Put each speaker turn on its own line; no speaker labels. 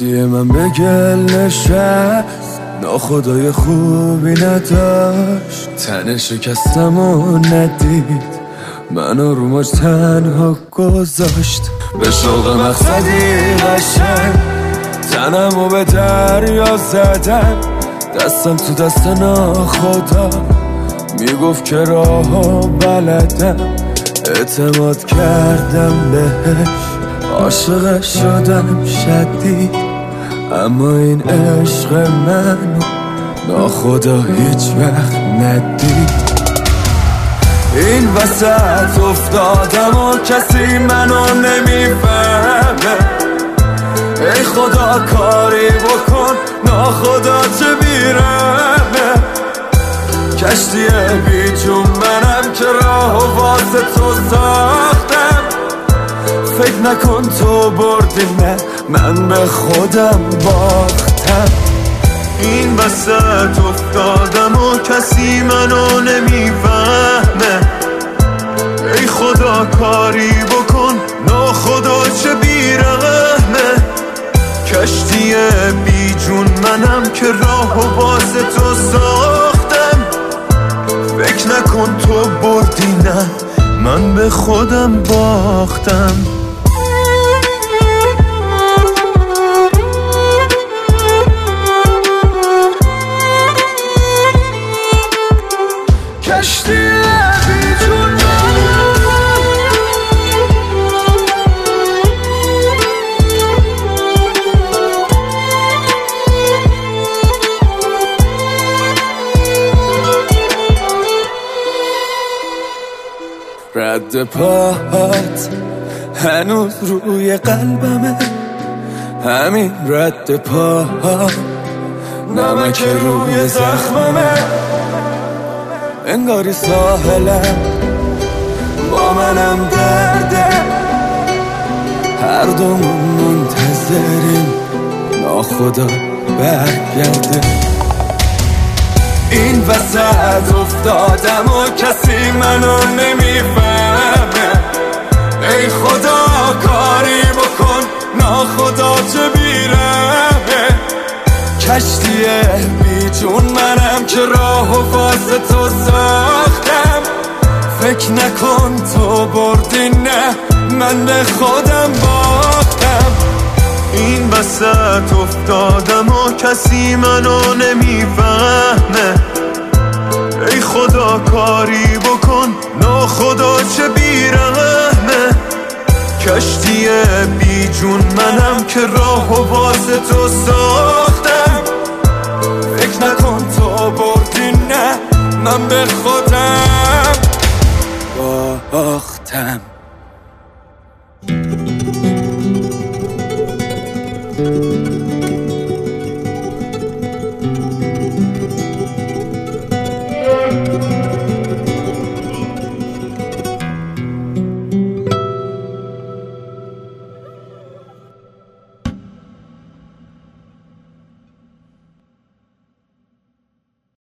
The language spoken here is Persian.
کشتی من به گل نشست، ناخدای خوبی نداشت، تن شکستم و ندید منو رو ماج تنها گذاشت. به شوق مقصدی قشنگ تنمو به دریا زدم، دستم تو دست ناخدا میگفت که راهو بلدم. اعتماد کردم بهش، عاشقش شدم شدید، اما این عشق منو ناخدا هیچ وقت ندید. این وسط افتادم و کسی منو نمیفهمه، ای خدا کاری بکن ناخدا چه بیرمه. کشتی بی جون منم که راه واسه تو ساختم، فکر نکن تو بردی نه من به خودم باختم.
این وسط افتادم و کسی منو نمیفهمه، ای خدا کاری بکن ناخدا چه بیرحمه. کشتی بی جون منم که راه واسه تو ساختم، فکر نکن تو بردی نه من به خودم باختم.
کشتی بی جون رد پاهات هنوز روی قلبمه، همین رد پاهات نمک روی زخممه. انگاری ساحلم با منم درده، هر دومون منتظریم ناخدا برگرده. این وسط افتادم و کسی منو نمیفهمه، ای خدا کاری بکن ناخدا چه بیرمه. کشتی بی جون منم که راهو واسه تو ساختم، فکر نکن تو بردی نه من به خودم باختم.
این وسط افتادم و کسی منو نمیفهمه، ای خدا کاری بکن ناخدا چه بیرحمه. کشتی بی جون منم که راهو واسه تو ساختم، فکر نکن تو بردی نه من به خودم
باختم.